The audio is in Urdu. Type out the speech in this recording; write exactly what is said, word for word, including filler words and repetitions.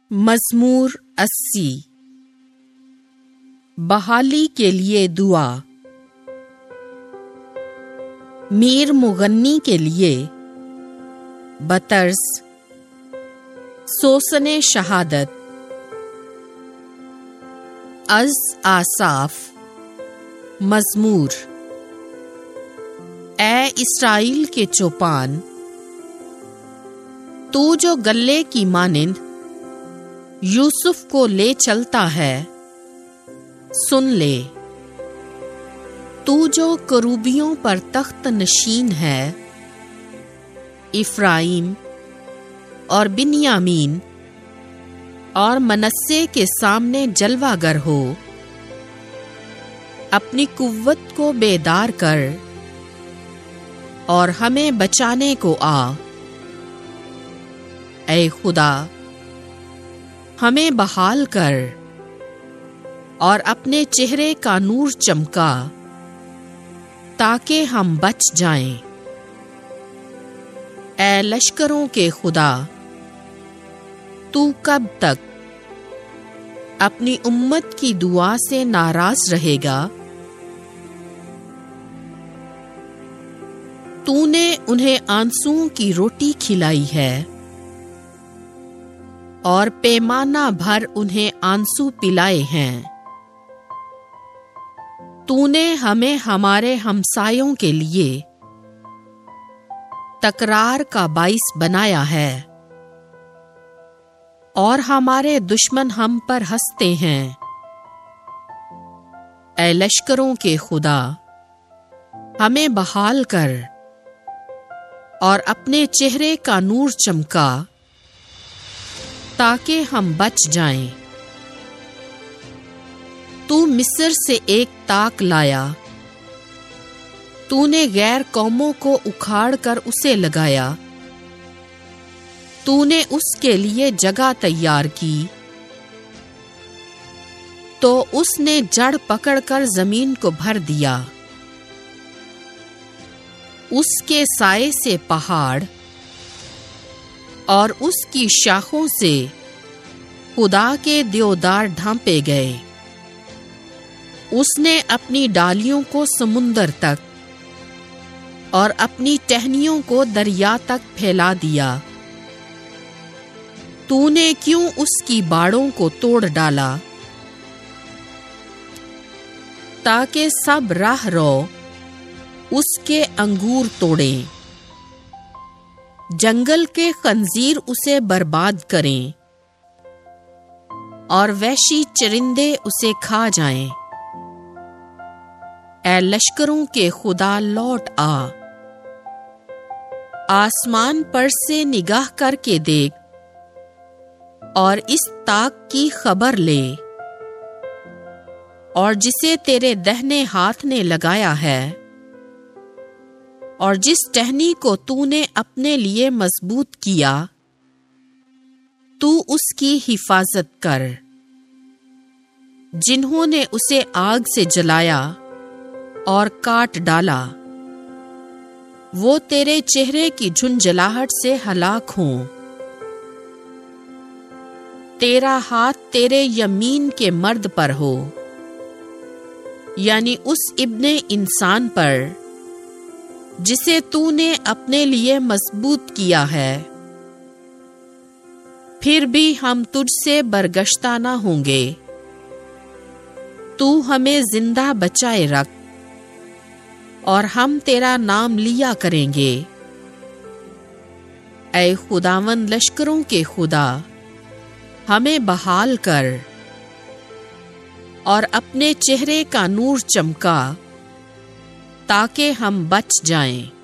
مزمور اسی۔ بحالی کے لیے دعا۔ میر مغنی کے لیے بطرز سوسن شہادت۔ از آصاف مزمور۔ اے اسرائیل کے چوپان، تو جو گلے کی مانند یوسف کو لے چلتا ہے، سن لے۔ تو جو کروبیوں پر تخت نشین ہے، افرائیم اور بنیامین اور منسے کے سامنے جلوہ گر ہو، اپنی قوت کو بیدار کر اور ہمیں بچانے کو آ۔ اے خدا، ہمیں بحال کر اور اپنے چہرے کا نور چمکا، تاکہ ہم بچ جائیں۔ اے لشکروں کے خدا، تو کب تک اپنی امت کی دعا سے ناراض رہے گا؟ تو نے انہیں آنسوؤں کی روٹی کھلائی ہے اور پیمانہ بھر انہیں آنسو پلائے ہیں۔ تو نے ہمیں ہمارے ہمسایوں کے لیے تکرار کا باعث بنایا ہے، اور ہمارے دشمن ہم پر ہنستے ہیں۔ اے لشکروں کے خدا، ہمیں بحال کر اور اپنے چہرے کا نور چمکا، تاکہ ہم بچ جائیں۔ تو مصر سے ایک تاک لایا، تو نے غیر قوموں کو اکھاڑ کر اسے لگایا۔ تو نے اس کے لیے جگہ تیار کی، تو اس نے جڑ پکڑ کر زمین کو بھر دیا۔ اس کے سائے سے پہاڑ اور اس کی شاخوں سے خدا کے دیودار ڈھانپے گئے۔ اس نے اپنی ڈالیوں کو سمندر تک اور اپنی ٹہنیوں کو دریا تک پھیلا دیا۔ تو نے کیوں اس کی باڑوں کو توڑ ڈالا، تاکہ سب راہ رو اس کے انگور توڑیں، جنگل کے خنزیر اسے برباد کریں اور وحشی چرندے اسے کھا جائیں۔ اے لشکروں کے خدا، لوٹ آ، آسمان پر سے نگاہ کر کے دیکھ اور اس تاک کی خبر لے، اور جسے تیرے دہنے ہاتھ نے لگایا ہے، اور جس ٹہنی کو تو نے اپنے لیے مضبوط کیا، تو اس کی حفاظت کر۔ جنہوں نے اسے آگ سے جلایا اور کاٹ ڈالا، وہ تیرے چہرے کی جھنجھلاہٹ سے ہلاک ہوں۔ تیرا ہاتھ تیرے یمین کے مرد پر ہو، یعنی اس ابن انسان پر جسے تو نے اپنے لیے مضبوط کیا ہے۔ پھر بھی ہم تجھ سے برگشتہ نہ ہوں گے، تو ہمیں زندہ بچائے رکھ، اور ہم تیرا نام لیا کریں گے۔ اے خداوند لشکروں کے خدا، ہمیں بحال کر اور اپنے چہرے کا نور چمکا، تاکہ ہم بچ جائیں۔